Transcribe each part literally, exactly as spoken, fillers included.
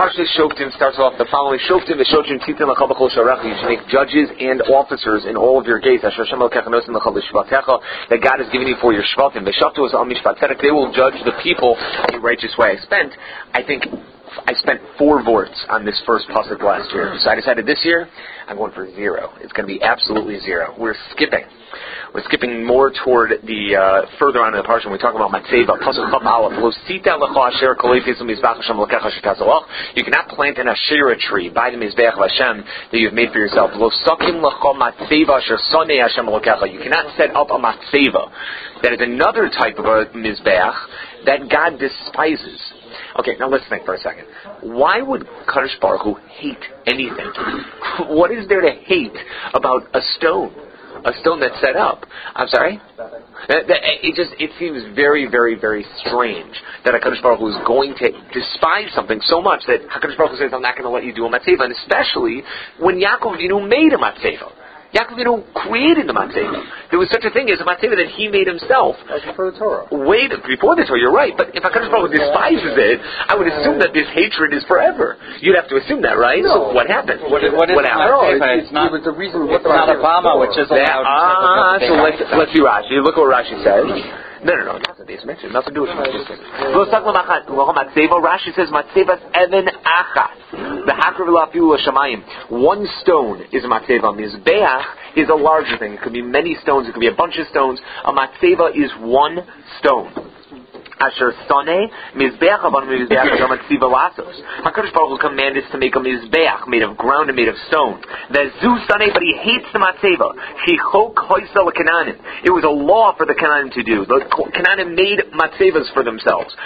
Parshas Shoftim starts off the following: Shoftim v'Shoftim titin l'chal b'chol sharecha. You should make judges and officers in all of your gates. Asher Hashem Elokecha nosim l'chal b'shvatecha, that God has given you for your shvatim. V'shaftu es al mishpat tzedek. They will judge the people in a righteous way. I spent, I think, I spent four vorts on this first pasuk last year. So I decided this year I'm going for zero. It's going to be absolutely zero. We're skipping. We're skipping more toward the uh, further on in the parsha when we talk about Matzeva. Pasuk Chaf Aleph. Lo sita lecha asher kolei fizu mizbach Hashem Elokecha shetazalach. You cannot plant an Asherah tree by the mizbeach of Hashem that you have made for yourself. Lo sakim lecha Matzeva asher sonei Hashem Elokecha. You cannot set up a Matzeva. That is another type of a mizbeach that God despises. Okay, now let's think for a second. Why would Kadosh Baruch Hu hate anything? What is there to hate about a stone? A stone that's set up. I'm sorry? It just, it seems very, very, very strange that HaKadosh Baruch Hu is going to despise something so much that HaKadosh Baruch Hu says, I'm not going to let you do a matzeva, and especially when Yaakov Avinu made a matzeva. Yaakov Avinu created the matzeva. There was such a thing as a matzeva that he made himself. That's before the Torah. Way before the Torah, you're right. But if HaKadosh Baruch Hu despises it, I would assume that this hatred is forever. You'd have to assume that, right? No. So what happened? What, what is what happened? No, it's, it's, not, it was the reason it's not Obama, which is allowed. Ah, so let's, let's see Rashi. Look what Rashi says. No, no, no, that's what they mentioned. Nothing to do with it. Rashi says, Matzevas even achas. The hakar v'lafiu l'shamayim. One stone is a matzeva. Mizbeach is a larger thing. It could be many stones. It could be a bunch of stones. A matzeva is one stone. Asher soneh mizbeach avan mizbeach adam matziva lasos. HaKadosh Baruch Hu commanded us to make a mizbeach made of ground and made of stone. Vezu soneh, but he hates the matzeva. Chichok hoisa lekananim. It was a law for the Canaanim to do. The Canaanim made matzevas for themselves.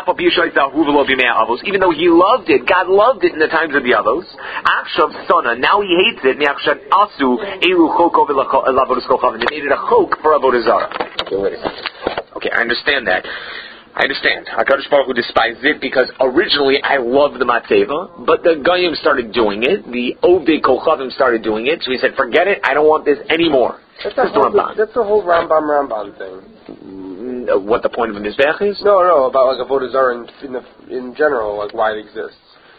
Even though he loved it, God loved it in the times of the Avos. Akshav sona, now he hates it. Miachshav asu elu choko v'lavodas. They made it a chok for avodah zarah. Okay, wait a second. Okay, I understand that. I understand. HaKadosh Baruch Hu despised it because originally I loved the matzeva, but the Goyim started doing it. The Ovdei Kochavim started doing it, so he said, forget it, I don't want this anymore. That's, that's, the, whole, the, that's the whole Rambam Rambam thing. Mm, what the point of a mizbeach is? No, no, about like avodah zarah in, in, the, in general, like why it exists.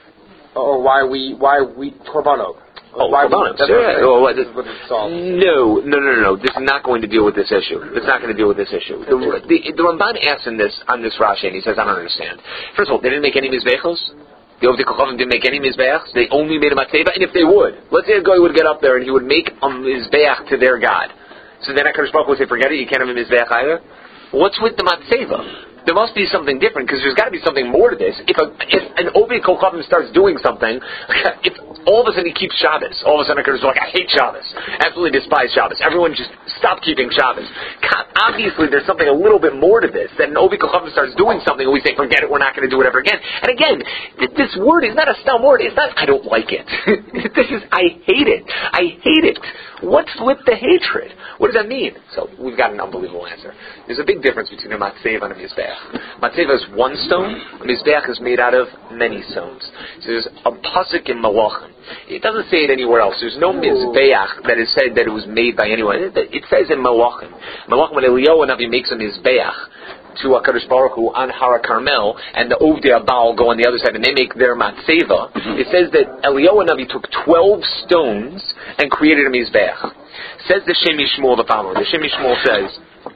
Or why we, why we, korbanot. Oh, why korbanos. We, Yeah. Oh, what this, no, no, no, no. This is not going to deal with this issue. It's not going to deal with this issue. The, the, the Ramban asks in this on this Rashi, and he says, I don't understand. First of all, they didn't make any mizbechos. The Ovdei Kochavim didn't make any mizbeachs. They only made a matzeva. And if they would, let's say a guy would get up there and he would make a mizbeach to their God. So then HaKadosh Baruch Hu would say, forget it, you can't have a mizbeach either. What's with the matzeva? There must be something different, because there's got to be something more to this. If, a, if an Ovdei Kochavim starts doing something, if all of a sudden he keeps Shabbos, all of a sudden HaKadosh is like, I hate Shabbos, absolutely despise Shabbos. Everyone just stop keeping Shabbos. Obviously, there's something a little bit more to this. That an Ovdei Kochavim starts doing something, and we say, forget it, we're not going to do it ever again. And again, this word is not a stum word. It's not, I don't like it. This is, I hate it. I hate it. What's with the hatred? What does that mean? So we've got an unbelievable answer. There's a big difference between a matzeva and a mizbeach. Matzeva is one stone. A mizbeach is made out of many stones. So there's a pasuk in Malachim. It doesn't say it anywhere else. There's no mizbeach that is said that it was made by anyone. It, it says in Malachim. Malachim, when Eliyahu Navi makes a mizbeach to HaKadosh Baruch Hu on Har Carmel, and the Ovdei Abal go on the other side, and they make their matzeva. It says that Eliyahu Navi took twelve stones and created a mizbeach. Says the Shem Yishmuel the following. The Shem Yishmuel says,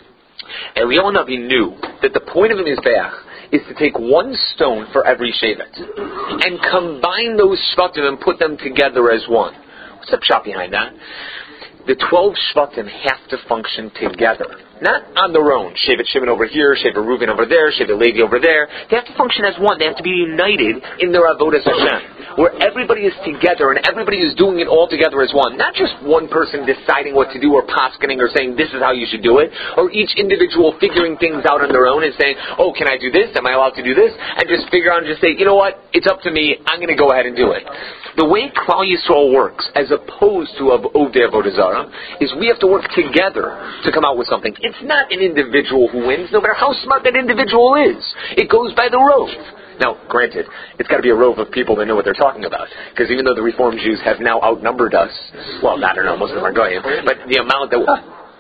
Eliyahu Navi knew that the point of a mizbeach is to take one stone for every shevet and combine those shvatim and put them together as one. What's the pshat behind that? The twelve shvatim have to function together, not on their own. Shevet Shimon over here, Shevet Reuven over there, Shevet Levi over there. They have to function as one. They have to be united in their avodas Hashem, where everybody is together and everybody is doing it all together as one. Not just one person deciding what to do or poskening or saying this is how you should do it, or each individual figuring things out on their own and saying, oh, can I do this? Am I allowed to do this? And just figure out and just say, you know what? It's up to me. I'm going to go ahead and do it. The way Klal Yisrael works, as opposed to Ovdei Avodah Zarah, is we have to work together to come out with something. It's not an individual who wins, no matter how smart that individual is. It goes by the rove. Now, granted, it's got to be a rove of people that know what they're talking about. Because even though the Reform Jews have now outnumbered us, well, I don't know, most of them are going, but the amount that...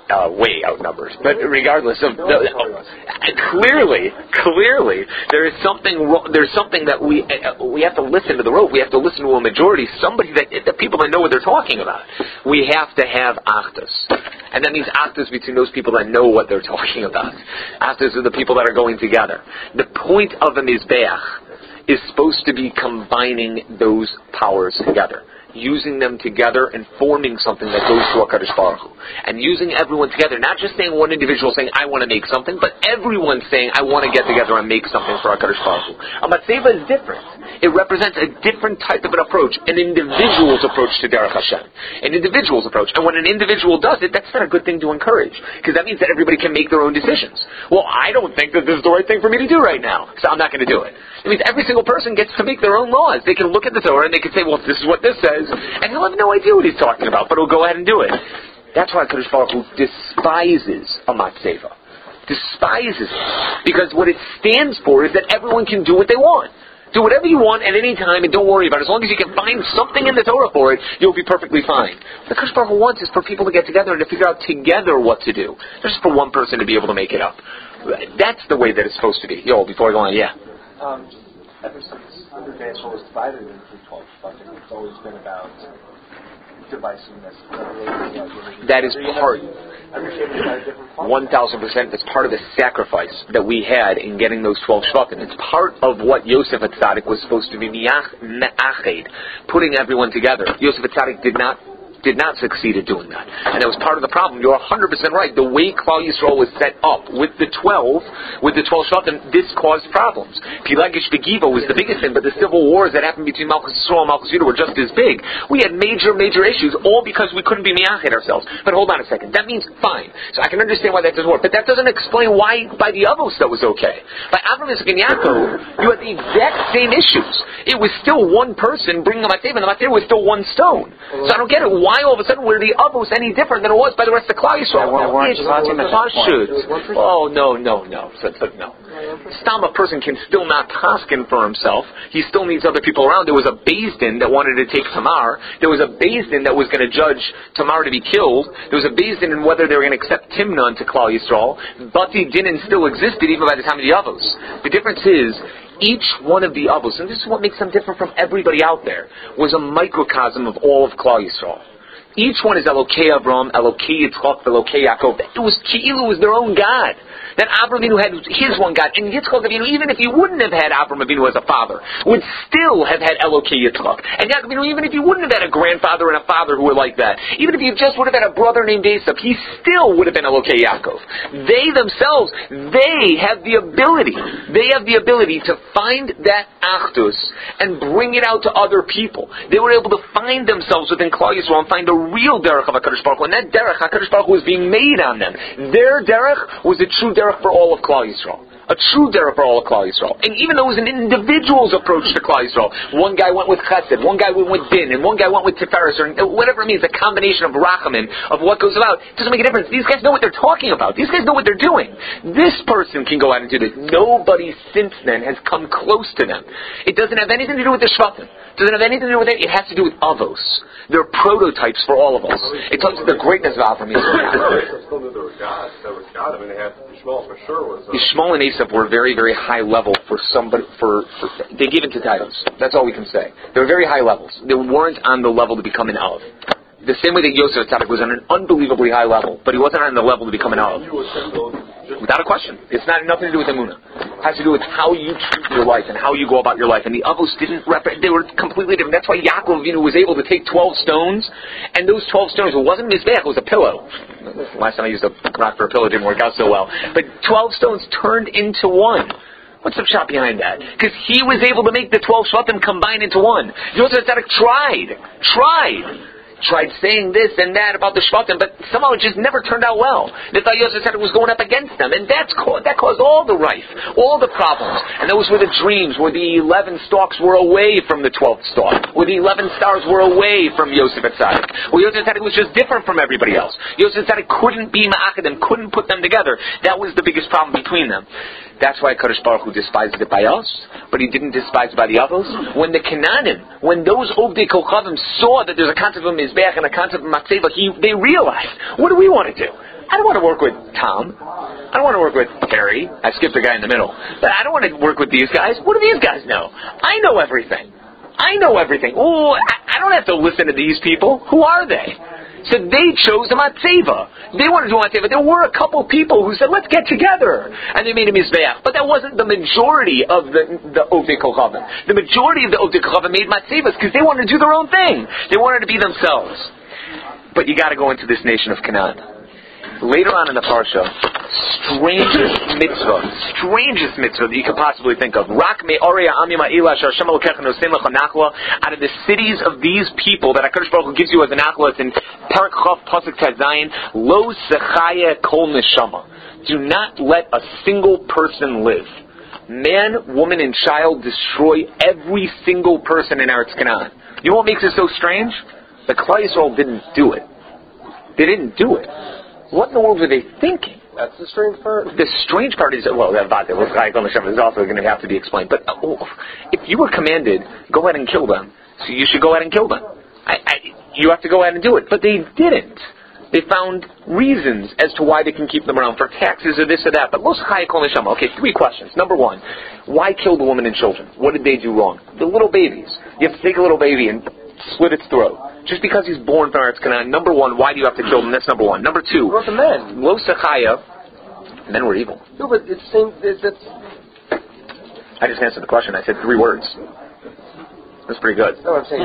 uh, way outnumbered. But regardless of the, uh, clearly, clearly, there is something. Wrong, there's something that we uh, we have to listen to the rope. We have to listen to a majority, somebody that the people that know what they're talking about. We have to have achdus, and that means achdus between those people that know what they're talking about. Achdus are the people that are going together. The point of a mizbeach is supposed to be combining those powers together, using them together and forming something that goes to HaKadosh Baruch Hu. And using everyone together, not just saying one individual saying, I want to make something, but everyone saying, I want to get together and make something for HaKadosh Baruch Hu. A matzeva is different. It represents a different type of an approach, an individual's approach to Derech Hashem. An individual's approach. And when an individual does it, that's not a good thing to encourage, because that means that everybody can make their own decisions. Well, I don't think that this is the right thing for me to do right now, so I'm not going to do it. It means every single person gets to make their own laws. They can look at the Torah and they can say, well, this is what this says, and he'll have no idea what he's talking about, but he'll go ahead and do it. That's why HaKadosh Baruch Hu despises a matzeva. Despises it. Because what it stands for is that everyone can do what they want. Do whatever you want at any time and don't worry about it. As long as you can find something in the Torah for it, you'll be perfectly fine. What HaKadosh Baruch Hu wants is for people to get together and to figure out together what to do. Not just for one person to be able to make it up. That's the way that it's supposed to be. Yo, before I go on, yeah. Um, ever since the Israel was divided into twelve tribes, it's always been about divisiveness. That is part, one thousand percent, that's part of the sacrifice that we had in getting those twelve shvatim. It's part of what Yosef HaTzadik was supposed to be me'ached, putting everyone together. Yosef HaTzadik did not did not succeed at doing that. And that was part of the problem. You're one hundred percent right. The way Klal Yisrael was set up with the twelve, with the twelve shvatim, this caused problems. Pilagish Begiva was the biggest thing, but the civil wars that happened between Malchus Yisrael and Malchus Judah were just as big. We had major, major issues, all because we couldn't be miyached ourselves. But hold on a second. That means fine. So I can understand why that doesn't work. But that doesn't explain why by the Avos that was okay. By Avraham, Yitzchak, and Yaakov, you had the exact same issues. It was still one person bringing the Matzeva, and the Matzeva was still one stone. So I don't get it. Why all of a sudden were the Avos any different than it was by the rest of Klal Yisrael? Oh, no, no, no. So, but no. Stam, a person can still not paskin for himself. He still needs other people around. There was a Beis Din that wanted to take Tamar. There was a Beis Din that was going to judge Tamar to be killed. There was a Beis Din in whether they were going to accept Timna into Klal Yisrael. Bati Dinin still existed even by the time of the Avos. The difference is, each one of the Avos, and this is what makes them different from everybody out there, was a microcosm of all of Klal Yisrael. Each one is Elokei Avram, Elokei Yitzchak, Elokei Yaakov. It was Ki'ilu was their own God. That Avraham Avinu had his one God, and Yitzchak Avinu, even if he wouldn't have had Avraham Avinu as a father, would still have had Elokei Yitzchak. And Yaakov Avinu, even if he wouldn't have had a grandfather and a father who were like that, even if he just would have had a brother named Esav, he still would have been Elokei Yaakov. They themselves, they have the ability, they have the ability to find that achdus and bring it out to other people. They were able to find themselves within Klal Yisrael and find a real derech of HaKadosh Baruch Hu, and that derech, HaKadosh Baruch Hu, was being made on them. Their derech was a true derech for all of Klal Yisrael. A true derech for all of Klal Yisrael. And even though it was an individual's approach to Klal Yisrael, one guy went with chesed, one guy went with din, and one guy went with tiferes, or whatever it means, a combination of rachamim, of what goes about, it doesn't make a difference. These guys know what they're talking about. These guys know what they're doing. This person can go out and do this. Nobody since then has come close to them. It doesn't have anything to do with the shvatim. It doesn't have anything to do with it. It has to do with avos. They're prototypes for all of us. It tells us the greatness of Avraham Yisrael. Still knew there was God. There was God. I mean, they had Yishmael for sure was. Uh, Yishmael and Esav were very, very high level for somebody. For, for they gave into titles. That's all we can say. They were very high levels. They weren't on the level to become an Av. The same way that Yosef HaTzadik was on an unbelievably high level, but he wasn't on the level to become an Av. Without a question. It's not nothing to do with Emunah. It has to do with how you treat your life and how you go about your life. And the Avos didn't rep- they were completely different. That's why Yaakov Avinu was able to take twelve stones, and those twelve stones, it wasn't Mizbeach, it was a pillow. Last time I used a rock for a pillow, it didn't work out so well. But twelve stones turned into one. What's the shot behind that? Because he was able to make the twelve shvatim combine into one. Yosef HaTzadik tried. Tried. Tried saying this and that about the shvatim, but somehow it just never turned out well. They thought Yosef said it was going up against them, and that's co- that caused all the rife, all the problems. And those were the dreams where the eleven stalks were away from the twelfth stalk, where the eleven stars were away from Yosef HaTzadik. Where Yosef HaTzadik was just different from everybody else. Yosef HaTzadik couldn't be ma'achad them, couldn't put them together. That was the biggest problem between them. That's why Kadosh Baruch Hu despised it by us, but he didn't despise it by the others. When the Canaanim, when those Ovdei Kochavim saw that there's a concept of Mizbeach and a concept of Matzeva, he, they realized, what do we want to do? I don't want to work with Tom. I don't want to work with Terry. I skipped the guy in the middle. But I don't want to work with these guys. What do these guys know? I know everything. I know everything. Oh, I, I don't have to listen to these people. Who are they? So they chose the matzeva. They wanted to do matzeva. There were a couple people who said, let's get together. And they made a mizbeach. But that wasn't the majority of the, the Ovdei Kochavim. The majority of the Ovdei Kochavim made matzevas because they wanted to do their own thing. They wanted to be themselves. But you got to go into this nation of Canaan. Later on in the parsha, strangest mitzvah, strangest mitzvah that you could possibly think of. Rak me'orea amima ila sh'Hashem Elokecha nosein lecha nachla. Out of the cities of these people that HaKadosh Baruch Hu gives you as a nachla, it's in Parak Chav Pasuk Tzayin. Lo sechaya kol neshama. Do not let a single person live. Man, woman, and child destroy every single person in Eretz Canaan. You know what makes it so strange? The Klal Yisrael didn't do it. They didn't do it. What in the world were they thinking? That's the strange part. The strange part is, well, that is also going to have to be explained. But uh, if you were commanded, go ahead and kill them, so you should go ahead and kill them. I, I, you have to go ahead and do it. But they didn't. They found reasons as to why they can keep them around for taxes or this or that. But okay, three questions. Number one, why kill the women and children? What did they do wrong? The little babies. You have to take a little baby and slit its throat. Just because he's born from Eretz Canaan. Number one, why do you have to kill him? That's number one. Number two, what about the men? Lo sechaya, men were evil. No, but it's same. It's, it's I just answered the question. I said three words. That's pretty good. No, I'm saying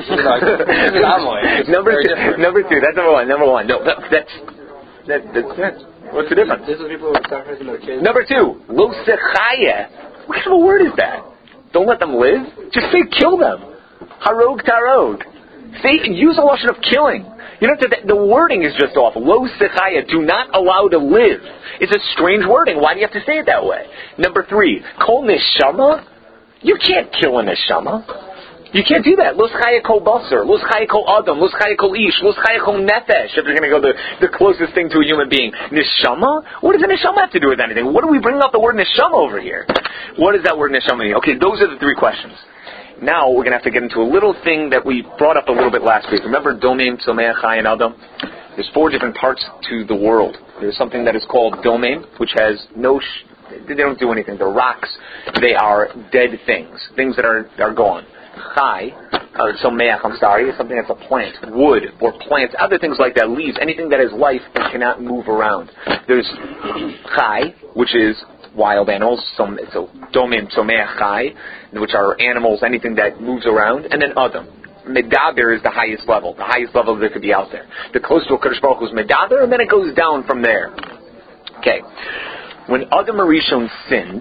like, number two. Different. Number two. That's number one. Number one. No, that, that's that, that's good. What's the difference? This is people who are sacrificing their kids. Number two, lo sechaya. What kind of a word is that? Don't let them live. Just say kill them. Harog tarog. Say, use a lotion of killing. You know, the, the wording is just off. Lo sechaya, do not allow to live. It's a strange wording. Why do you have to say it that way? Number three, kol neshama. You can't kill a neshama. You can't do that. Lo sechaya kol basar. Lo sechaya kol adam. Lo sechaya kol ish. Lo sechaya kol nefesh. If you're going to go the, the closest thing to a human being. Neshama? What does a neshama have to do with anything? What are we bringing up the word neshama over here? What does that word neshama mean? Okay, those are the three questions. Now we're going to have to get into a little thing that we brought up a little bit last week. Remember Domain, Tzomeach, Chai, and Adam? There's four different parts to the world. There's something that is called Domain, which has no... Sh- they don't do anything. They're rocks. They are dead things. Things that are are gone. Chai, or Tzomeach, I'm sorry, is something that's a plant. Wood, or plants, other things like that. Leaves, anything that has life and cannot move around. There's Chai, which is... wild animals, some it's a domain tzomeach chai, which are animals, anything that moves around, and then Adam. Medaber is the highest level, the highest level that could be out there. The closest to HaKadosh Baruch Hu is Medaber, and then it goes down from there. Okay. When Adam Rishon sinned,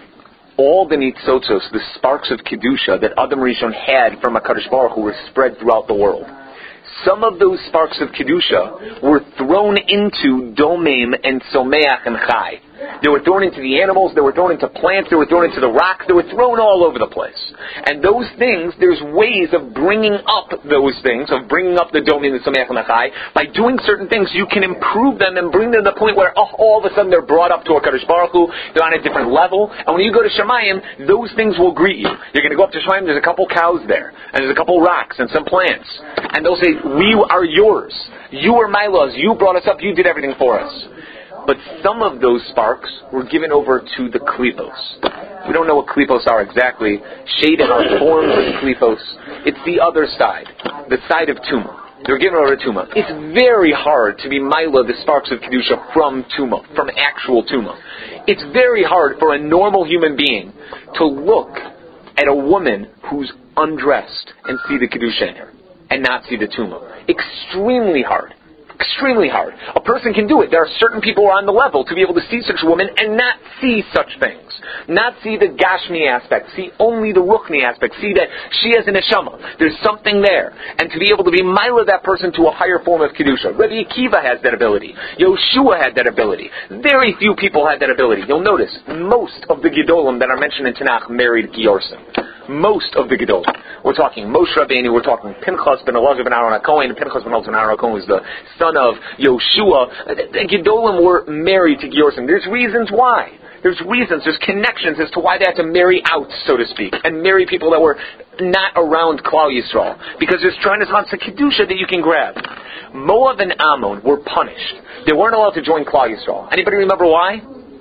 all the nitzotzos, the sparks of Kedusha that Adam Rishon had from HaKadosh Baruch Hu were spread throughout the world. Some of those sparks of Kedusha were thrown into Domain and Tzomeach and Chai. They were thrown into the animals, they were thrown into plants, they were thrown into the rocks, they were thrown all over the place. And those things, there's ways of bringing up those things, of bringing up the Domain and Tzomeach and Chai. By doing certain things, you can improve them and bring them to the point where oh, all of a sudden they're brought up to HaKadosh Baruch Hu, they're on a different level. And when you go to Shemayim, those things will greet you. You're going to go up to Shemayim, there's a couple cows there, and there's a couple rocks and some plants. And they'll say, we are yours. You are my laws. You brought us up. You did everything for us. But some of those sparks were given over to the klipos. We don't know what klipos are exactly. Shaded are forms of klipos. It's the other side, the side of Tumah. They're given over to Tumah. It's very hard to be Maila, the sparks of Kedusha, from Tumah, from actual Tumah. It's very hard for a normal human being to look at a woman who's undressed and see the Kedusha in her and not see the Tumah. Extremely hard. Extremely hard. A person can do it. There are certain people who are on the level to be able to see such a woman and not see such things. Not see the Gashmi aspect. See only the Ruchni aspect. See that she has an neshama. There's something there. And to be able to be Maila that person to a higher form of Kedusha. Rabbi Akiva has that ability. Yoshua had that ability. Very few people had that ability. You'll notice, most of the Gedolim that are mentioned in Tanakh married Giorsim. Most of the Gedolim. We're talking Moshe Rabbeinu, we're talking Pinchas ben Elazar ben Aaron HaKohen. Pinchas ben Elazar ben Aaron HaKohen was the son of Yoshua. The Gedolim were married to Giorsim. There's reasons why. There's reasons, there's connections as to why they had to marry out, so to speak, and marry people that were not around Klal Yisrael. Because there's trying to find a Kedusha that you can grab. Moab and Ammon were punished. They weren't allowed to join Klal Yisrael. Anybody remember why?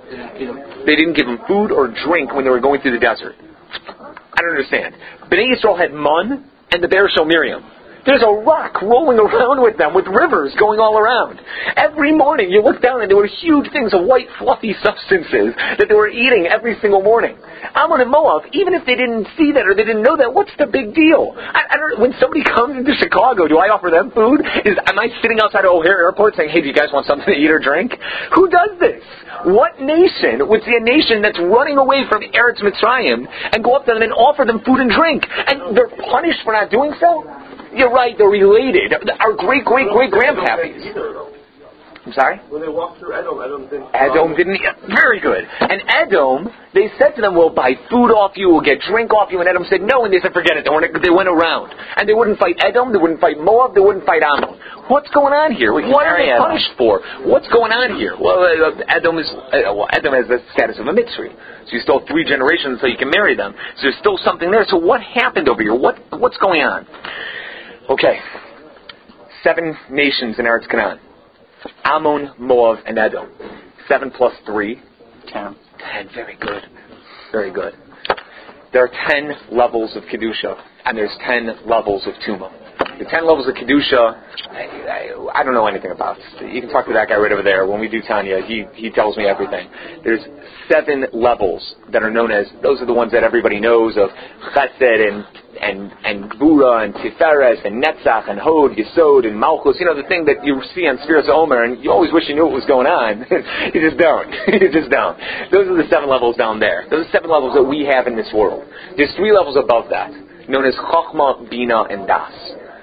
They didn't give them food or drink when they were going through the desert. I don't understand. Bnei Yisrael had Mun and the Be'er Shel Miriam. There's a rock rolling around with them, with rivers going all around. Every morning you look down and there were huge things of white fluffy substances that they were eating every single morning. Ammon and Moab, even if they didn't see that or they didn't know that, what's the big deal? I, I don't, when somebody comes into Chicago, do I offer them food? Is Am I sitting outside of O'Hare Airport saying, hey, do you guys want something to eat or drink? Who does this? What nation would see a nation that's running away from Eretz Mitzrayim and go up to them and offer them food and drink? And they're punished for not doing so? You're right, they're related. Our great-great-great-grandpappies. I'm sorry? When they walked through Edom, Edom didn't... Edom didn't... Very good. And Edom, they said to them, we'll buy food off you, we'll get drink off you. And Edom said no, and they said, forget it. They went, they went around. And they wouldn't fight Edom, they wouldn't fight Moab, they wouldn't fight Ammon. What's going on here? What are they punished for? What's going on here? Well, uh, Edom is uh, well, Edom has the status of a Mitzri. So you still have three generations so you can marry them. So there's still something there. So what happened over here? What What's going on? Okay, seven nations in Eretz Canaan. Ammon, Moab, and Edom. Seven plus three. Ten. Ten, very good. Very good. There are ten levels of Kedusha, and there's ten levels of Tumah. The ten levels of Kedusha, I, I, I don't know anything about. You can talk to that guy right over there. When we do Tanya, he, he tells me everything. There's seven levels that are known as, those are the ones that everybody knows of, Chesed and and and Gvura and Tiferes and Netzach and Hod, Yesod and Malchus. You know, the thing that you see on Sfiras Omer, and you always wish you knew what was going on. You just don't. You just don't. Those are the seven levels down there. Those are the seven levels that we have in this world. There's three levels above that, known as Chochmah, Bina, and Das.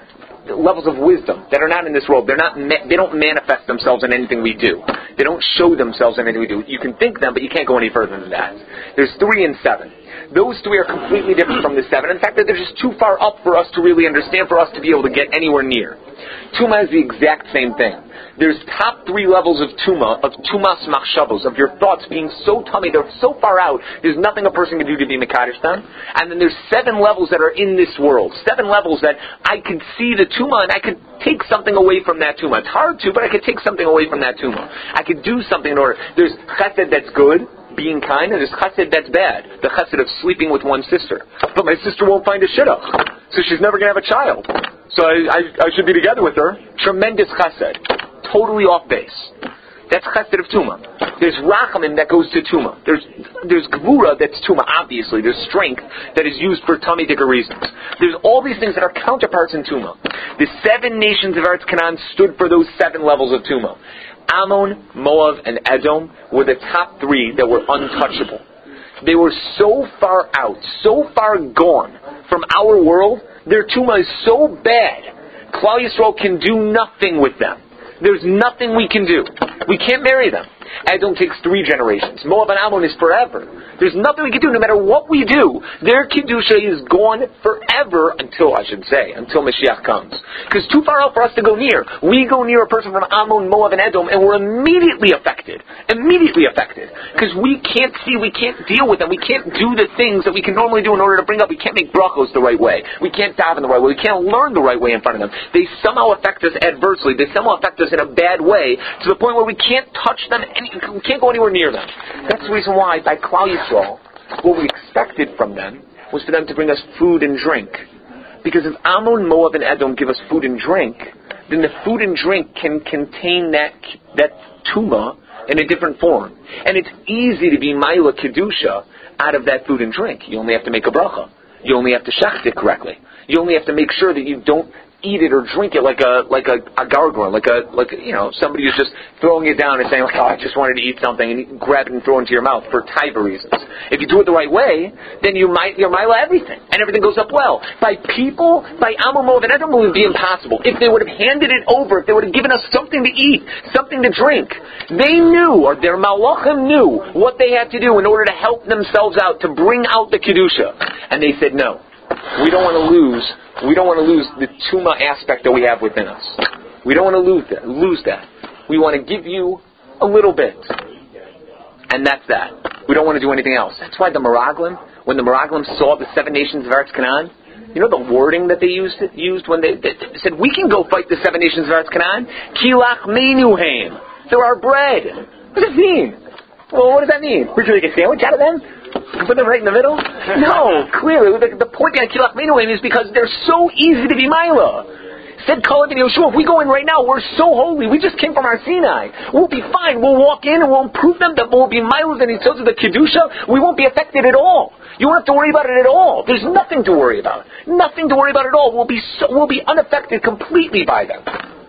Levels of wisdom that are not in this world. They're not. Ma- they don't manifest themselves in anything we do. They don't show themselves in anything we do. You can think them, but you can't go any further than that. There's three and seven. Those three are completely different from the seven. In fact, they're just too far up for us to really understand, for us to be able to get anywhere near. Tumah is the exact same thing. There's top three levels of Tumah, of Tumas Machshavos, of your thoughts being so tummy, they're so far out, there's nothing a person can do to be Mekadosh them. And then there's seven levels that are in this world. Seven levels that I could see the Tumah and I could take something away from that Tumah. It's hard to, but I could take something away from that Tumah. I could do something in order. There's Chesed that's good, being kind, and there's Chesed that's bad. The Chesed of sleeping with one sister. But my sister won't find a shidduch, so she's never going to have a child. So I, I, I should be together with her. Tremendous Chesed. Totally off base. That's Chesed of Tumah. There's Rachamim that goes to Tumah. There's there's Gvura that's Tumah, obviously. There's strength that is used for Talmudic reasons. There's all these things that are counterparts in Tumah. The seven nations of Eretz Canaan stood for those seven levels of Tumah. Ammon, Moab, and Edom were the top three that were untouchable. They were so far out, so far gone from our world, their Tumah is so bad, Klal Yisrael can do nothing with them. There's nothing we can do. We can't marry them. Edom takes three generations. Moab and Ammon is forever. There's nothing we can do. No matter what we do, their Kedusha is gone forever until, I should say, until Mashiach comes. Because too far out for us to go near. We go near a person from Ammon, Moab, and Edom, and we're immediately affected. Immediately affected. Because we can't see, we can't deal with them. We can't do the things that we can normally do in order to bring up. We can't make brachos the right way. We can't daven the right way. We can't learn the right way in front of them. They somehow affect us adversely. They somehow affect us in a bad way to the point where we can't touch them. We can't go anywhere near them. That's the reason why, by Klal Yisrael, what we expected from them was for them to bring us food and drink. Because if Ammon, Moab, and Edom give us food and drink, then the food and drink can contain that that tumah in a different form. And it's easy to be Maila Kedusha out of that food and drink. You only have to make a bracha. You only have to shecht it correctly. You only have to make sure that you don't eat it or drink it like a like a, a gargoyle, like a like a, you know, somebody who's just throwing it down and saying, like, oh, I just wanted to eat something, and you grab it and throw it into your mouth for taiva reasons. If you do it the right way, then you might you're mila everything, and everything goes up well. By people, by Ammon, Moab, and Edom, it would be impossible. If they would have handed it over, if they would have given us something to eat, something to drink, they knew, or their malachim knew what they had to do in order to help themselves out, to bring out the kedusha, and they said no. We don't want to lose. We don't want to lose the tumah aspect that we have within us. We don't want to lose that. Lose that. We want to give you a little bit, and that's that. We don't want to do anything else. That's why the Meraglim, when the Meraglim saw the seven nations of Eretz Canaan, You know the wording that they used used when they, they, they said, we can go fight the seven nations of Eretz Canaan. Kilach menuhem. They're our bread. What does that mean? Well, what does that mean? We're going to make a sandwich out of them? Put them right in the middle? No, clearly. The, the point behind Kilach menuhem is because they're so easy to be Mila. Said Kalev and Yoshua, if we go in right now, we're so holy. We just came from our Sinai. We'll be fine. We'll walk in and we'll improve them. That we'll be miles and he tells you the Kedusha. We won't be affected at all. You won't have to worry about it at all. There's nothing to worry about. Nothing to worry about at all. We'll be so, we'll be unaffected completely by them.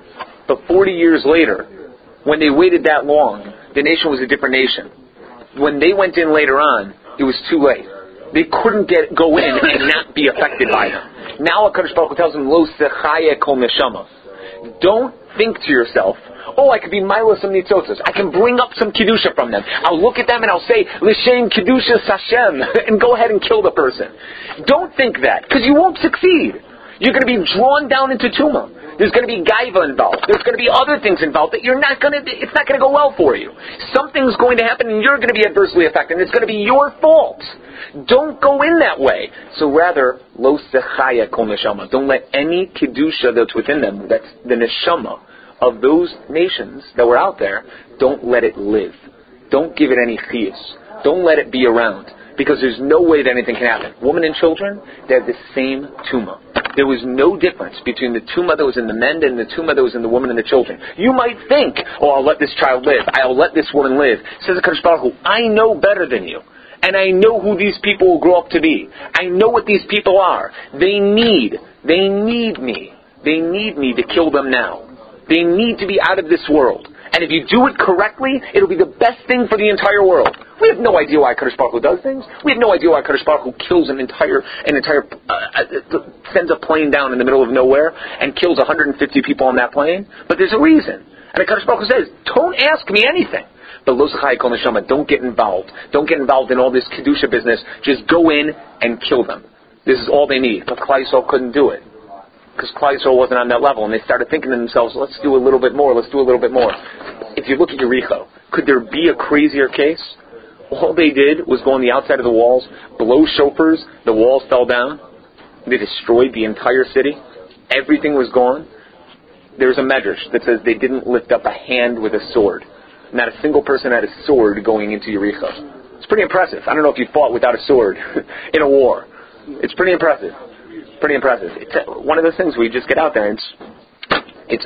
But forty years later, when they waited that long, the nation was a different nation. When they went in later on, it was too late. They couldn't get go in and not be affected by them. Now HaKadosh Baruch Hu tells them, Lo sechaya kol neshama. Don't think to yourself, oh, I could be Mila some nitzotzos. I can bring up some Kedusha from them. I'll look at them and I'll say, L'shem Kedusha Hashem, and go ahead and kill the person. Don't think that, because you won't succeed. You're going to be drawn down into Tumah. There's going to be gaiva involved. There's going to be other things involved that you're not going to, it's not going to go well for you. Something's going to happen and you're going to be adversely affected and it's going to be your fault. Don't go in that way. So rather, lo sechaya kol neshama. Don't let any kedusha that's within them, that's the neshama of those nations that were out there, don't let it live. Don't give it any chiyus. Don't let it be around. Because there's no way that anything can happen. Women and children, they have the same tumah. There was no difference between the tumah that was in the men and the tumah that was in the women and the children. You might think, oh, I'll let this child live. I'll let this woman live. Says the HaKadosh Baruch Hu, I know better than you. And I know who these people will grow up to be. I know what these people are. They need, they need me. They need me to kill them now. They need to be out of this world. And if you do it correctly, it'll be the best thing for the entire world. We have no idea why HaKadosh Baruch Hu does things. We have no idea why HaKadosh Baruch Hu kills an entire, an entire, uh, sends a plane down in the middle of nowhere and kills one hundred fifty people on that plane. But there's a reason. And HaKadosh Baruch Hu says, don't ask me anything. But lo sechaya kol neshama, don't get involved. Don't get involved in all this Kedusha business. Just go in and kill them. This is all they need. But Klal Yisrael couldn't do it. Because Klal Yisrael wasn't on that level, and they started thinking to themselves, let's do a little bit more, let's do a little bit more. If you look at Yericho, could there be a crazier case? All they did was go on the outside of the walls, blow shofars, the walls fell down, they destroyed the entire city, everything was gone. There's a medrash that says they didn't lift up a hand with a sword. Not a single person had a sword going into Yericho. It's pretty impressive. I don't know if you fought without a sword in a war. It's pretty impressive. Pretty impressive. It's a, one of those things where you just get out there and it's it's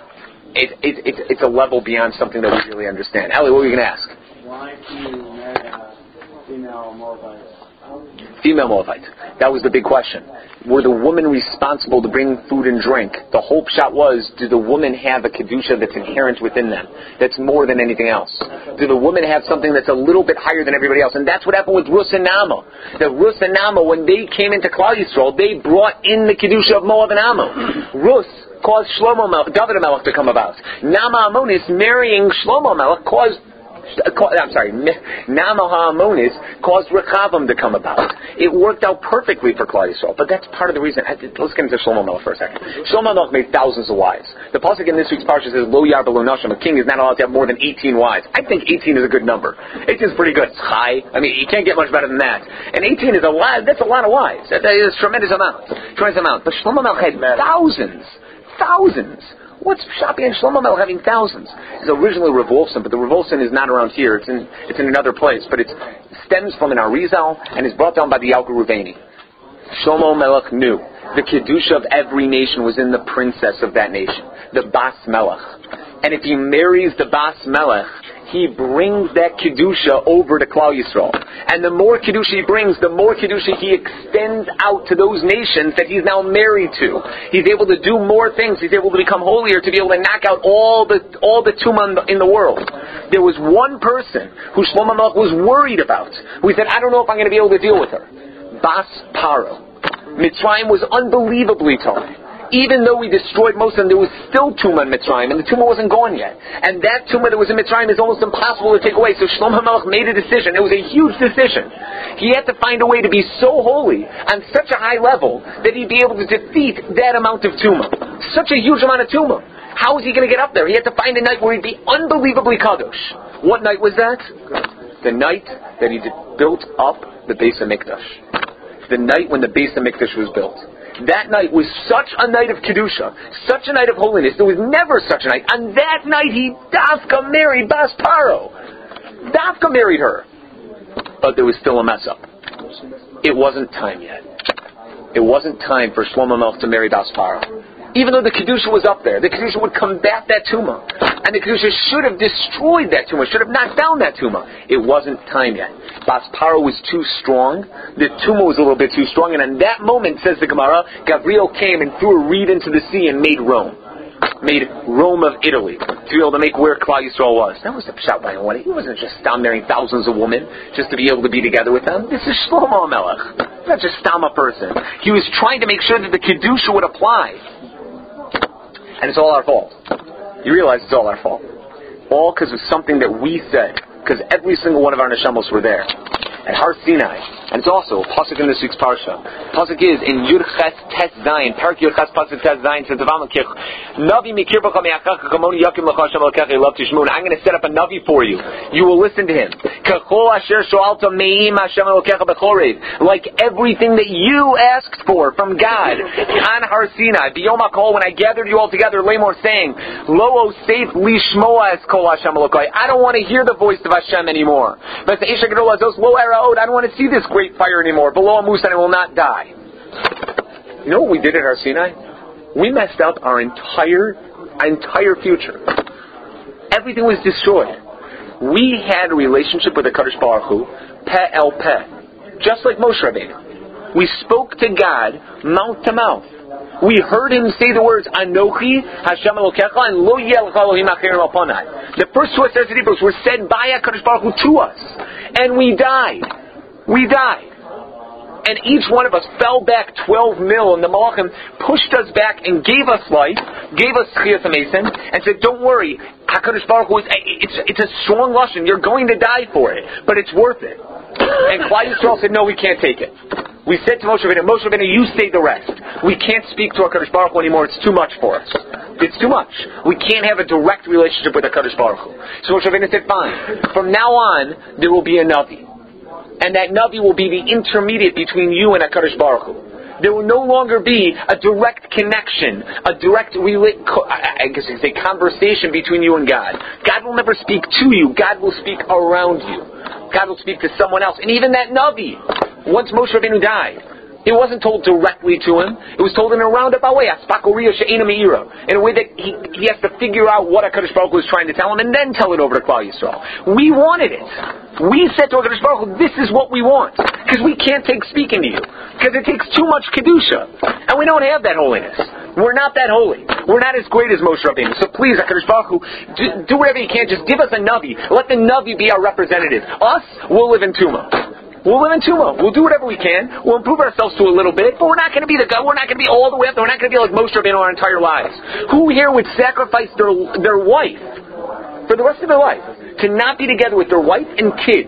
it, it, it, it's a level beyond something that we really understand. Ellie, what were you going to ask? Why do you marry a female Moabite? Female Moabite. That was the big question. Were the women responsible to bring food and drink? The whole shot was, do the women have a kedusha that's inherent within them, that's more than anything else? Do the women have something that's a little bit higher than everybody else? And that's what happened with Rus and Nama. The Rus and Nama, when they came into Klal Yisrael, they brought in the kedusha of Moab and Ammon. Rus caused Shlomo Melech, David Melech to come about. Nama Ammonis marrying Shlomo Melech caused I'm sorry, Nama HaAmmonis caused Rechavam to come about. It worked out perfectly for Klal Yisrael, but that's part of the reason. Let's get into Shlomo Melech for a second. Shlomo Melech made thousands of wives. The pasuk in this week's parsha says, Lo Yar V'Lo Nashim, a king is not allowed to have more than eighteen wives. I think eighteen is a good number. eighteen is pretty good. It's high. I mean, you can't get much better than that. And eighteen is a lot, that's a lot of wives. That is a tremendous amount. Tremendous amount. But Shlomo Melech had thousands. Thousands. What's Shapi and Shlomo Melech having thousands? It's originally Revolson, but the Revolson is not around here. It's in it's in another place. But it stems from an Arizal and is brought down by the Yalkut Ruveni. Shlomo Melech knew the kedusha of every nation was in the princess of that nation, the Bas Melech. And if he marries the Bas Melech, he brings that kedusha over to Klal Yisrael. And the more kedusha he brings, the more kedusha he extends out to those nations that he's now married to. He's able to do more things. He's able to become holier, to be able to knock out all the all the tumah in the world. There was one person who Shlomo Melech was worried about, who he said, I don't know if I'm going to be able to deal with her. Bas Paro. Mitzrayim was unbelievably tough. Even though we destroyed most of them, there was still tumah in Mitzrayim, and the tumah wasn't gone yet. And that tumah that was in Mitzrayim is almost impossible to take away. So Shlomo Melech made a decision. It was a huge decision. He had to find a way to be so holy on such a high level that he'd be able to defeat that amount of tumah. Such a huge amount of tumah. How was he going to get up there? He had to find a night where he'd be unbelievably kadosh. What night was that? The night that he built up the Beis HaMikdash. The night when the Beis HaMikdash was built. That night was such a night of Kedusha, such a night of holiness. There was never such a night. On that night, he Dafka married Bas Paro. Dafka married her. But there was still a mess up. It wasn't time yet. It wasn't time for Shlomo Melech to marry Bas Paro. Even though the Kedusha was up there, the Kedusha would combat that tumah. And the Kedusha should have destroyed that tumah, should have knocked down that tumah. It wasn't time yet. Bas Paro was too strong. The tumah was a little bit too strong. And in that moment, says the Gemara, Gabriel came and threw a reed into the sea and made Rome. Made Rome of Italy to be able to make where Klal Yisrael was. That was the pshat by one. He wasn't just stam marrying thousands of women just to be able to be together with them. This is Shlomo Melech. Not just stam a person. He was trying to make sure that the Kedusha would apply. And it's all our fault. You realize it's all our fault. All because of something that we said. Because every single one of our neshamos were there. At Har Sinai. And it's also a pasuk in this week's parsha. Pasuk is in Yud Ches Tes Zayin. Parak Yud Ches Pasuk Tes Zayin says, Navi mikir b'cha me'achacha kamoni yakim l'cha Hashem l'kecha love tishmun. I'm going to set up a Navi for you. You will listen to him. Kachol asher sho'alta me'im Hashem l'kecha b'chorev. Like everything that you asked for from God on Har Sinai. B'yom HaKol, when I gathered you all together, Lamor saying, Lo osef lishmoa es kol Hashem l'kai. I don't want to hear the voice of Hashem anymore. But the Isha Gadol Azos lo eraod. I don't want to see this great fire anymore. Below a moose and I will not die. You know what we did at Har Sinai? We messed up our entire, our entire future. Everything was destroyed. We had a relationship with the Kadosh Baruch Hu, peh el peh, just like Moshe Rabbeinu. We spoke to God mouth to mouth. We heard him say the words Anochi Hashem Elokecha and Lo Yeh Lecha Elohim Acherim Al Panai. The first two Aseret Dibros were said by HaKadosh Baruch Hu to us, and we died. We died. And each one of us fell back twelve mil, and the Malachim pushed us back and gave us life, gave us Chiyas HaMesim, and said, don't worry, HaKadosh Baruch Hu, is, it's, it's a strong lashon, you're going to die for it, but it's worth it. And Klal Yisrael said, no, we can't take it. We said to Moshe Rabbeinu, Moshe Rabbeinu, you say the rest. We can't speak to HaKadosh Baruch Hu anymore, it's too much for us. It's too much. We can't have a direct relationship with HaKadosh Baruch Hu. So Moshe Rabbeinu said, fine. From now on, there will be a Navi. And that Navi will be the intermediate between you and HaKadosh Baruch Hu. There will no longer be a direct connection, a direct, rela- I guess you say, conversation between you and God. God will never speak to you. God will speak around you. God will speak to someone else. And even that Navi, once Moshe Rabbeinu died, it wasn't told directly to him. It was told in a roundabout way, in a way that he, he has to figure out what HaKadosh Baruch Hu was trying to tell him and then tell it over to Klal Yisrael. We wanted it. We said to HaKadosh Baruch Hu, this is what we want. Because we can't take speaking to you. Because it takes too much Kedusha. And we don't have that holiness. We're not that holy. We're not as great as Moshe Rabbeinu. So please, HaKadosh Baruch Hu, do, do whatever you can. Just give us a Navi. Let the Navi be our representative. Us, we'll live in Tumah. We'll live in Tumah. We'll do whatever we can. We'll improve ourselves to a little bit, but we're not going to be the God. We're not going to be all the way up there. We're not going to be like Moshe Rabbeinu our entire lives. Who here would sacrifice their their wife for the rest of their life to not be together with their wife and kids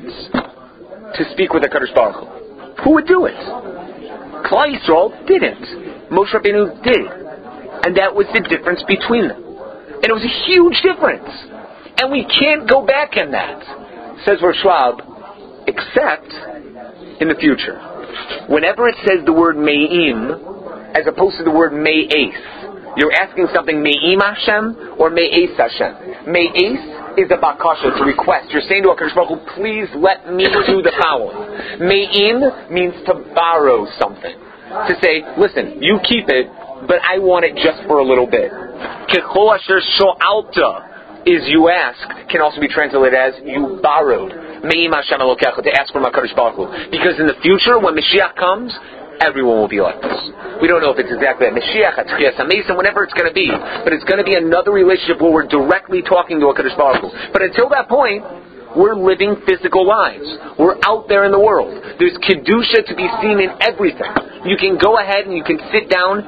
to speak with the HaKadosh Baruch Hu? Who would do it? Klal Yisrael didn't. Moshe Rabbeinu did, and that was the difference between them. And it was a huge difference, and we can't go back in that. Says Rosh Schwab, except in the future. Whenever it says the word me'im, as opposed to the word me'es, you're asking something me'im Hashem or me'es Hashem. Me'es is a bakasha, it's a request. You're saying to HaKadosh Baruch Hu, please let me do the following. Me'im means to borrow something. To say, listen, you keep it, but I want it just for a little bit. Kechol asher sho'alta is you ask, can also be translated as you borrowed. Me'im Hashem Elokecha, to ask from HaKadosh Baruch Hu. Because in the future, when Mashiach comes, everyone will be like this. We don't know if it's exactly that. Mashiach, Tchias HaMesim, whenever it's going to be. But it's going to be another relationship where we're directly talking to HaKadosh Baruch Hu. But until that point, we're living physical lives. We're out there in the world. There's Kedusha to be seen in everything. You can go ahead and you can sit down.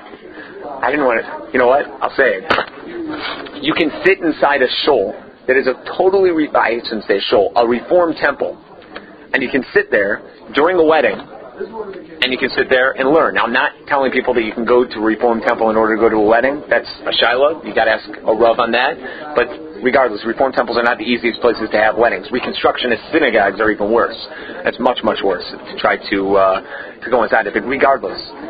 I didn't want to, you know what? I'll say it. You can sit inside a shul that is a totally, re- I shouldn't say shul, a reformed temple. And you can sit there during a wedding, and you can sit there and learn. Now, I'm not telling people that you can go to a reformed temple in order to go to a wedding. That's a shiloh. You got to ask a Rav on that. But regardless, reformed temples are not the easiest places to have weddings. Reconstructionist synagogues are even worse. That's much, much worse to try to uh, to go inside it. But regardless,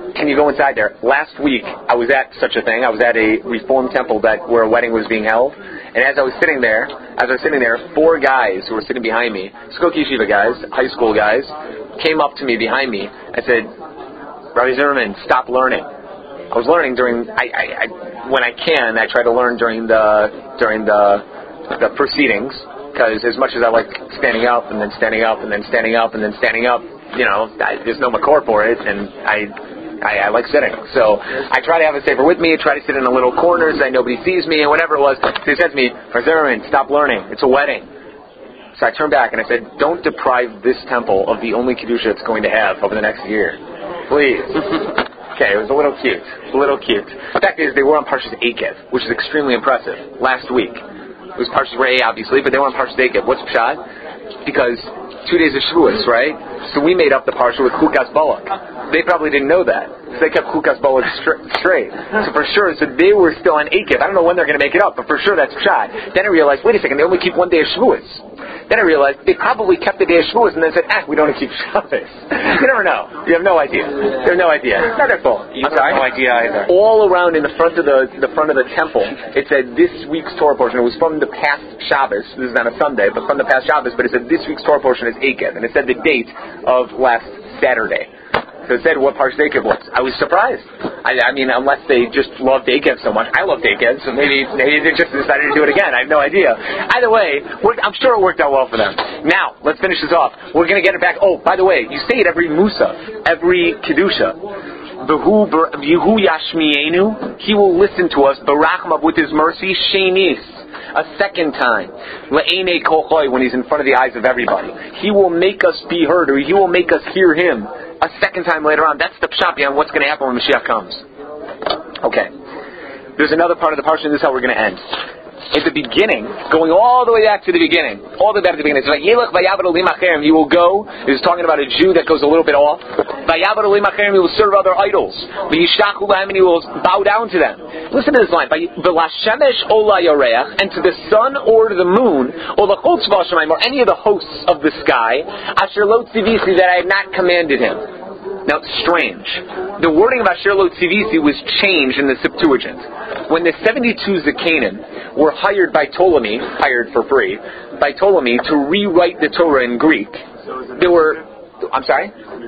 can you go inside there? Last week, I was at such a thing. I was at a Reformed temple that where a wedding was being held. And as I was sitting there, as I was sitting there, four guys who were sitting behind me, Skokie Yeshiva guys, high school guys, came up to me behind me and said, Rabbi Zimmerman, stop learning. I was learning during, I, I, I when I can, I try to learn during the, during the, the proceedings, because as much as I like standing up and then standing up and then standing up and then standing up, you know, I, there's no makor for it, and I, I I like sitting. So I try to have a safer with me, try to sit in a little corner so that nobody sees me, and whatever it was. So he said to me, Zimmerman, stop learning. It's a wedding. So I turned back and I said, don't deprive this temple of the only kedusha it's going to have over the next year. Please. Okay, it was a little cute. A little cute. The fact is, they were on Parshas Eikev, which is extremely impressive, last week. It was Parshas Re'eh, obviously, but they were on Parshas Eikev. What's Pshat? Because two days of Shavuos, right? So we made up the Parsha with Chukas Balak. They probably didn't know that. So they kept Chukas Balak stri- straight. So for sure, so they were still on Eikev. I don't know when they're going to make it up, but for sure that's Pshat. Then I realized, wait a second, they only keep one day of Shavuos. Then I realized they probably kept the day of Shavuos and then said, ah, we don't keep Shabbos. You never know. You have no idea. You have no idea. It's not their fault. You have no idea either. All around in the front of the the front of the temple, it said this week's Torah portion. It was from the past Shabbos. This is not a Sunday, but from the past Shabbos. But it said this week's Torah portion is Eikev, and it said the date of last Saturday. So it said what Parshas Eikev was. I was surprised. I, I mean, unless they just loved Eikev so much. I loved Eikev, so maybe, maybe they just decided to do it again. I have no idea. Either way, I'm sure it worked out well for them. Now, let's finish this off. We're going to get it back. Oh, by the way, you say it every Musaf, every Kedusha. V'hu yashmienu, he will listen to us, barachmav, with his mercy, shenis, a second time, le'enei kol choy, when he's in front of the eyes of everybody. He will make us be heard, or he will make us hear him a second time later on. That's the pshat behind what's going to happen when Mashiach comes. Okay. There's another part of the parsha, and this is how we're going to end. At the beginning, going all the way back to the beginning, all the way back to the beginning, it's like, Yelech vayavad olim acherim, he will go, this is talking about a Jew that goes a little bit off, vayavad olim acherim, he will serve other idols, v'yishtachu lahem, and he will bow down to them. Listen to this line, v'lashemesh ola yareach, and to the sun or to the moon, or the chol tzva shamayim, or any of the hosts of the sky, asher lo tzivisi, that I have not commanded him. Now, strange. The wording of Asher Lo Tzivisi was changed in the Septuagint. When the seventy-two Zakanim were hired by Ptolemy, hired for free, by Ptolemy to rewrite the Torah in Greek, they were, I'm sorry?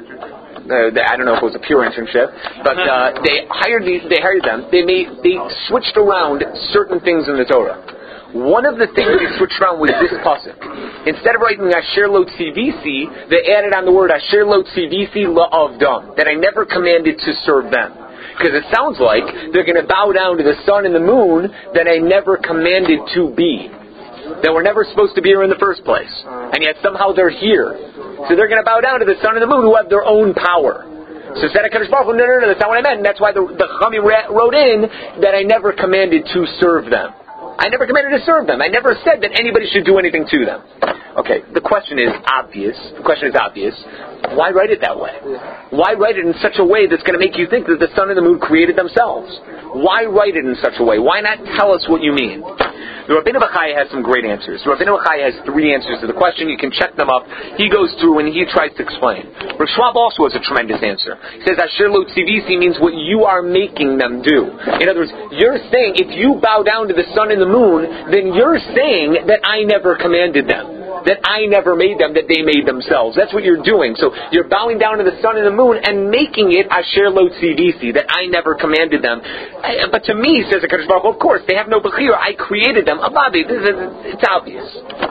Uh, I don't know if it was a pure internship, but uh, they hired these, they hired them, they made, they switched around certain things in the Torah. One of the things they switched around was this pasuk. Instead of writing Asher Lo Tzivisi, they added on the word Asher Lo Tzivisi La'avdam, that I never commanded to serve them. Because it sounds like they're going to bow down to the sun and the moon that I never commanded to be. That were never supposed to be here in the first place. And yet somehow they're here. So they're going to bow down to the sun and the moon who have their own power. So said HaKadosh Baruch Hu, no, no, no, that's not what I meant. And that's why the, the Chachamim wrote in that I never commanded to serve them. I never commanded to serve them. I never said that anybody should do anything to them. Okay, the question is obvious. The question is obvious. Why write it that way? Why write it in such a way that's going to make you think that the sun and the moon created themselves? Why write it in such a way? Why not tell us what you mean? The Rabbeinu Bachaya has some great answers. The Rabbeinu Bachaya has three answers to the question. You can check them up. He goes through and he tries to explain. Rav Schwab also has a tremendous answer. He says, Asher Lo Tzivisi means what you are making them do. In other words, you're saying, if you bow down to the sun and the moon, then you're saying that I never commanded them. That I never made them, that they made themselves. That's what you're doing. So you're bowing down to the sun and the moon and making it Asher Lo Tzivisi, that I never commanded them. I, but to me, says the HaKadosh Baruch Hu, of course, they have no bechira. I created them. Abadi, this is, it's obvious.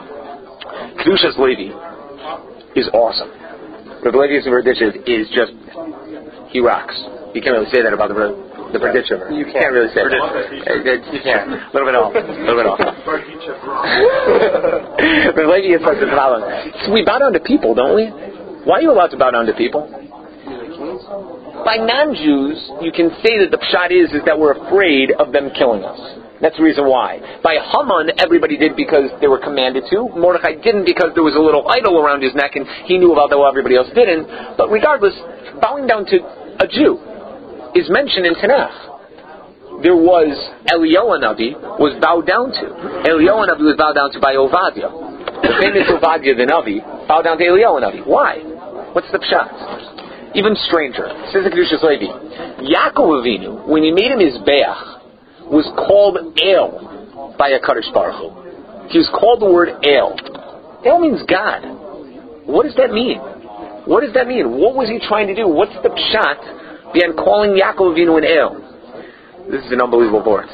Kedushas Levi is awesome. Rabbi Levi's Berditchev is just, he rocks. You can't really say that about the The Berditchev. You can't really say that. You can't. A little bit off. A little bit off. But Levi is such a problem. So we bow down to people, don't we? Why are you allowed to bow down to people? By non-Jews, you can say that the pshat is, is that we're afraid of them killing us. That's the reason why. By Haman, everybody did because they were commanded to. Mordechai didn't because there was a little idol around his neck and he knew about that while everybody else didn't. But regardless, bowing down to a Jew is mentioned in Tanakh. There was Eliyahu Navi was bowed down to. Eliyahu Navi was bowed down to by Ovadia. The famous Ovadia the Navi bowed down to Eliyahu Navi. Why? What's the pshat? even stranger. Says the Kedushas Levi, Yaakov Avinu, when he made him his Beach, was called El by a Kadosh Baruch Hu. He was called the word El. El means God. What does that mean? What does that mean? What was he trying to do? What's the pshat behind calling Yaakov Avinu an El? This is an unbelievable word.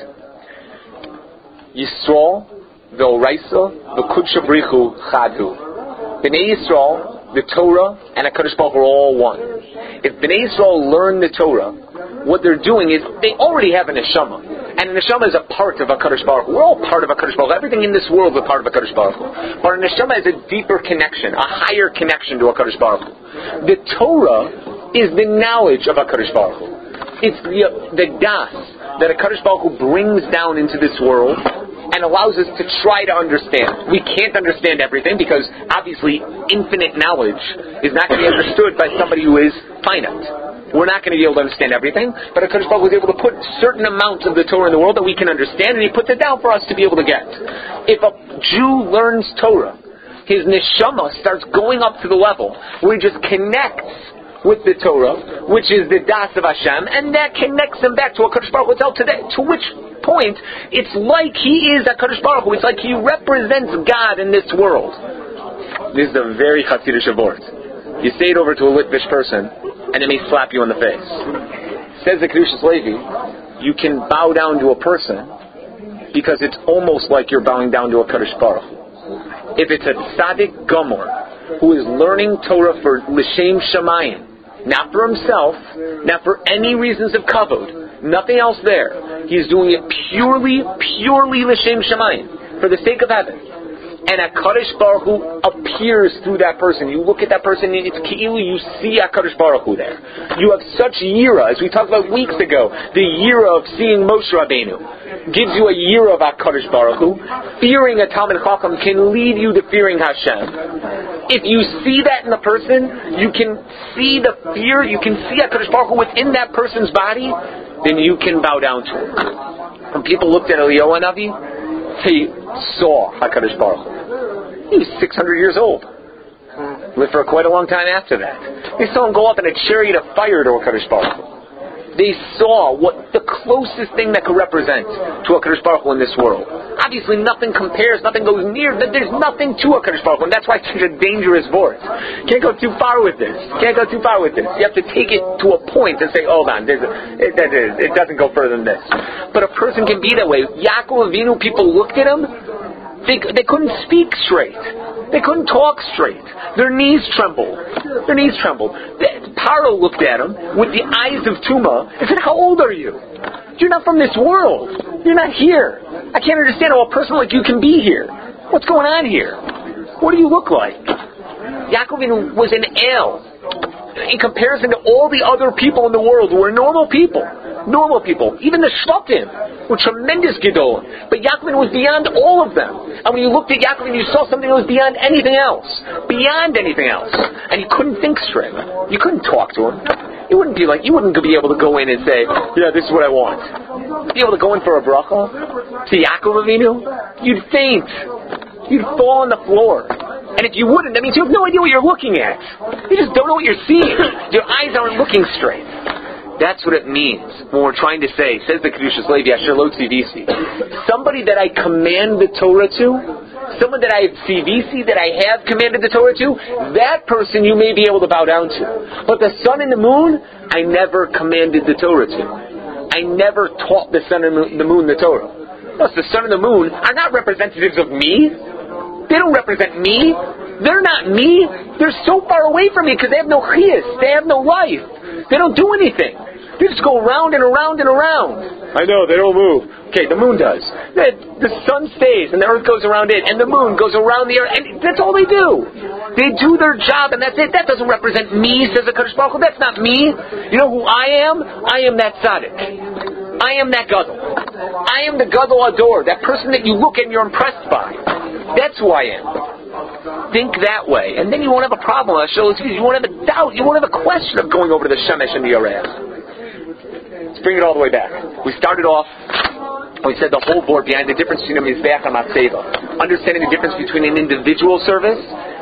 Yisrael, the Oraisa, the Kudsha Brichu Chadu. Bnei Yisrael, the Torah, and HaKadosh Baruch Hu are all one. If Bnei Yisrael learn the Torah, what they're doing is they already have a neshama, and a neshama is a part of HaKadosh Baruch Hu. We're all part of HaKadosh Baruch Hu. Everything in this world is a part of HaKadosh Baruch Hu. But a neshama is a deeper connection, a higher connection to HaKadosh Baruch Hu. The Torah is the knowledge of HaKadosh Baruch Hu. It's the, the das that HaKadosh Baruch Hu brings down into this world and allows us to try to understand. We can't understand everything because obviously infinite knowledge is not going to be understood by somebody who is finite. We're not going to be able to understand everything, but HaKadosh Baruch Hu was able to put certain amounts of the Torah in the world that we can understand, and He puts it down for us to be able to get. If a Jew learns Torah, his neshama starts going up to the level where he just connects with the Torah, which is the das of Hashem, and that connects him back to HaKadosh Baruch Hu itself today. To which point, it's like he is HaKadosh Baruch Hu. It's like he represents God in this world. This is a very Hasidic word. You say it over to a Litvish person, and it may slap you in the face. Says the Kedushas Levi, you can bow down to a person because it's almost like you're bowing down to a HaKadosh Baruch Hu. If it's a tzaddik gomor who is learning Torah for l'shem shamayim, not for himself, not for any reasons of kavod, nothing else there. He's doing it purely, purely l'shem shamayim, for the sake of heaven. And HaKadosh Baruch Hu appears through that person. You look at that person, and it's ki'ilu, you see HaKadosh Baruch Hu there. You have such yira, as we talked about weeks ago, the yira of seeing Moshe Rabbeinu gives you a yira of HaKadosh Baruch Hu. Fearing a Talmid Chacham can lead you to fearing Hashem. If you see that in the person, you can see the fear, you can see HaKadosh Baruch Hu within that person's body, then you can bow down to him. When people looked at Eliyahu Hanavi, they saw HaKadosh Baruch Hu. He was six hundred years old. Lived for quite a long time after that. They saw him go up in a chariot of fire to HaKadosh Baruch Hu. They saw what the closest thing that could represent to HaKadosh Baruch Hu in this world. Obviously nothing compares, nothing goes near, there's nothing to HaKadosh Baruch Hu, and that's why it's such a dangerous word. Can't go too far with this. Can't go too far with this. You have to take it to a point and say, hold on, there's a, it, that is, it doesn't go further than this. But a person can be that way. Yaakov Avinu, people looked at him, They, they couldn't speak straight. They couldn't talk straight. Their knees trembled. Their knees trembled. The, Paro looked at him with the eyes of Tuma and said, how old are you? You're not from this world. You're not here. I can't understand how a person like you can be here. What's going on here? What do you look like? Yaakov was an El. In comparison to all the other people in the world who were normal people. Normal people. Even the Shvatim were tremendous Gedolim. But Yaakov was beyond all of them. And when you looked at Yaakov, you saw something that was beyond anything else. Beyond anything else. And you couldn't think straight. You couldn't talk to him. It wouldn't be like, you wouldn't be able to go in and say, yeah, this is what I want. Be able to go in for a bracha to Yaakov Avinu? You'd faint. You'd fall on the floor. And if you wouldn't, that means you have no idea what you're looking at. You just don't know what you're seeing. Your eyes aren't looking straight. That's what it means when we're trying to say, says the Kedushas Levi, Asher lo tzivisi. Somebody that I command the Torah to, someone that I have tzivisi, that I have commanded the Torah to, that person you may be able to bow down to. But the sun and the moon, I never commanded the Torah to. I never taught the sun and the moon the Torah. Plus, the sun and the moon are not representatives of me. They don't represent me. They're not me. They're so far away from me because they have no chiyus. They have no life. They don't do anything. They just go around and around and around. I know, they don't move. Okay, the moon does. The, the sun stays and the earth goes around it and the moon goes around the earth. And that's all they do. They do their job and that's it. That doesn't represent me, says the HaKadosh Baruch Hu. That's not me. You know who I am? I am that tzaddik. I am that gadol. I am the gadol ador, that person that you look at and you're impressed by. That's who I am. Think that way, and then you won't have a problem. You won't have a doubt. You won't have a question of going over to the Shemesh and the Yoreach. Let's bring it all the way back. We started off, we said the whole board behind the difference between a Mizbeach and Matzeva. Understanding the difference between an individual service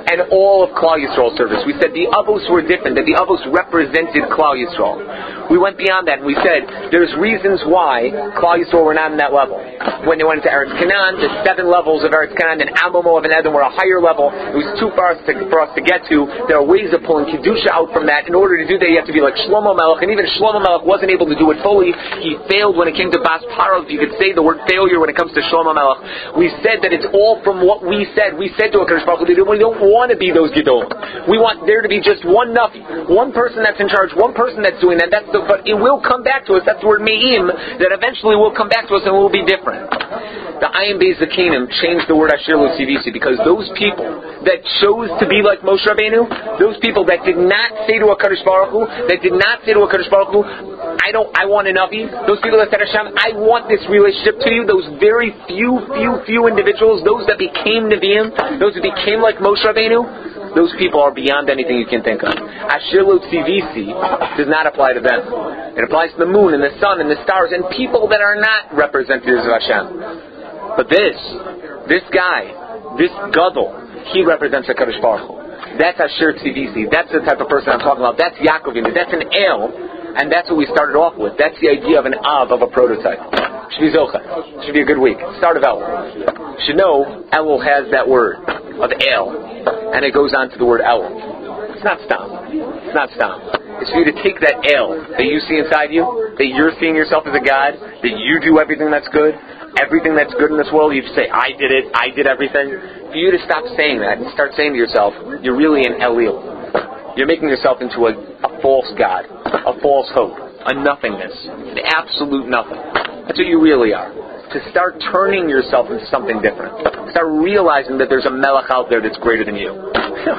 and all of Klal Yisrael service. We said the Avos were different, that the Avos represented Klal Yisrael. We went beyond that and we said there's reasons why Klal Yisrael were not in that level. When they went into Eretz Canaan, the seven levels of Eretz Canaan and Ammon, Moab, and Edom were a higher level. It was too far to, for us to get to. There are ways of pulling Kedusha out from that. In order to do that, you have to be like Shlomo Melech, and even Shlomo Melech wasn't able to do it fully. He failed when it came to Bas Parov. You could say the word failure when it comes to Shlomo Melech. We said that it's all from what we said. We said to HaKadosh Baruch Hu, we don't want to be those Gedolim. We want there to be just one Navi, one person that's in charge, one person that's doing that. That's the, but it will come back to us. That's the word Me'im, that eventually will come back to us and will be different. The Ayin Beis Zakenim changed the word Asher Lo Tzivisi because those people that chose to be like Moshe Rabbeinu, those people that did not say to HaKadosh Baruch Hu, that did not say to HaKadosh Baruch Hu, I don't, I want a Navi. Those people that said, Hashem, I want this relationship to you. Those very few, few, few individuals, those that became Nevi'im, those that became like Moshe Rabbeinu, those people are beyond anything you can think of. Asher Lo Tzivisi does not apply to them. It applies to the moon and the sun and the stars and people that are not representatives of Hashem. But this, this guy, this Gadol, he represents HaKadosh Baruch Hu. That's Asher Tzivisi. That's the type of person I'm talking about. That's Yaakovinu. That's an El, and that's what we started off with. That's the idea of an Av, of a prototype. Should be Zocha. Should be a good week. Start of El. Should know Elul has that word of El, and it goes on to the word Elul. It's not Stam. It's not Stam. It's for you to take that El that you see inside you, that you're seeing yourself as a God, that you do everything that's good, everything that's good in this world, you say, I did it, I did everything. For you to stop saying that and start saying to yourself, you're really an Elul. You're making yourself into a, a false God, a false hope, a nothingness, an absolute nothing. That's what you really are. To start turning yourself into something different. Start realizing that there's a Melech out there that's greater than you.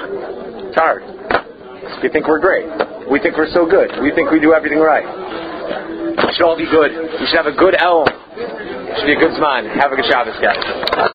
It's hard. We think we're great. We think we're so good. We think we do everything right. We should all be good. We should have a good El. It should be a good Zman. Have a good Shabbos, guys.